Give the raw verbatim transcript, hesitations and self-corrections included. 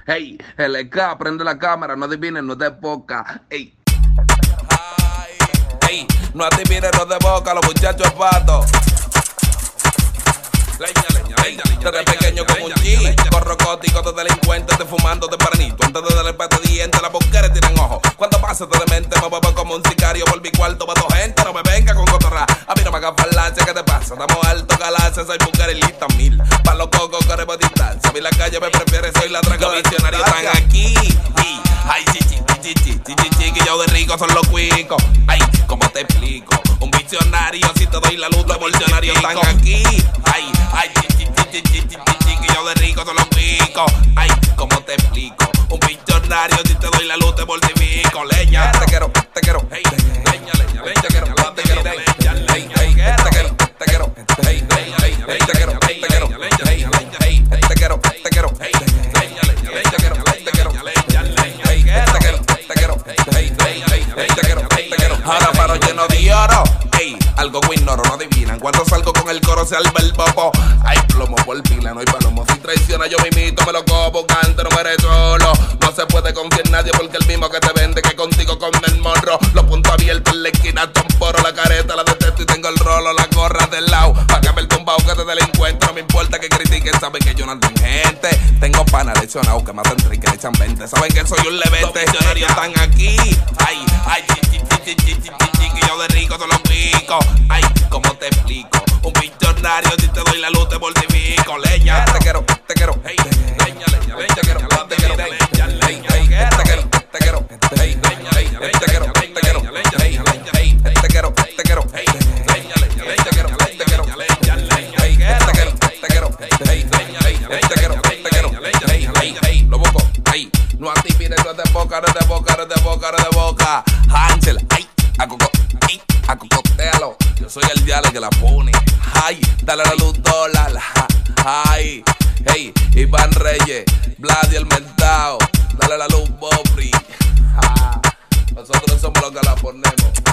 Hey, L K, prende la cámara, no adivines, no de boca. Hey. Ay, hey, no adivines, no de boca, los muchachos patos. Leña, leña, leña, leña. Desde pequeño como un G. Corro gótico de delincuente, te fumando tempranito. Antes de darle pate diente, las boqueras tienen ojo. Cuando pases de demente, me muevo como un sicario. Por mi cuarto, mato gente, no me venga con cotorra. A mí no me hagas falancia, ¿qué te pasa? Estamos alto, galacia, soy mujer y lista mil. Pa' los cocos, queremos distancia. A mí la calle me prefiere, soy la draga. Los visionarios están aquí. Y, ay, chichi, chichi, chichi, chichi, que yo de rico son los cuicos. Ay, ¿cómo te explico? Un visionario, si te doy la luz, los visionarios están aquí. Ay, ay, chichi, chichi, chichi, chichi, que yo de rico son los cuicos. Ay, ¿cómo te explico? Un visionario, si te doy la luz, te multiplico. Leña, te quiero, te quiero, hey, leña, leña, leña, te quiero, te quiero, hey, hey, te quiero, te quiero, hey, hey, hey, te quiero, te quiero, hey, hey, te quiero, te quiero, hey, leña, leña, te quiero, te quiero, hey, te quiero, te quiero, hey, hey, hey, te quiero, te quiero. Ahora paro lleno de oro, hey, algo que ignoro, no adivinan. Cuando salgo con el coro se alba el popo. Hay plomo por pila, no hay palomo. Si traiciona yo mismito me lo copo, cante, no me eres solo. No se puede confiar en nadie porque el mismo que te vende que contigo con el morro. Los puntos abiertos en la esquina, tomporo, la careta la detesto y tengo el rolo, la gorra del lado. Pa' que me el tumbao que te delincuente, no me importa que critiquen, saben que yo no ando en gente. Tengo pana leccionado que matan tres y que le echan veinte. Saben que soy un levete, los visionarios están aquí. Ay, ay, chichi, chichi, chichi, chichi, que yo de rico son los picos. Ay, ¿cómo te explico? Un visionario, si te doy la luz te multiplico. Leña, te quiero, te quiero, hey, leña, leña, leña, te quiero, te quiero, hey, hey, te quiero, te quiero, hey, hey, te quiero, te quiero, hey, hey, te quiero, te quiero, hey, leña, leña, leña, te quiero, te quiero, hey, te quiero, te quiero, hey, hey, te quiero, te quiero, hey, hey, hey, lo busco, hey, no adivines, no es de boca, no es de boca, no es de boca, no es de boca. Hansel, ay, a coco, ay, a cocotealo. Yo soy el diablo que la pone. Ay, dale la luz dólar. Ay, hey, Iván Reyes, Vlad y el mentao. Dale la luz Bobri. Nosotros somos los que la ponemos.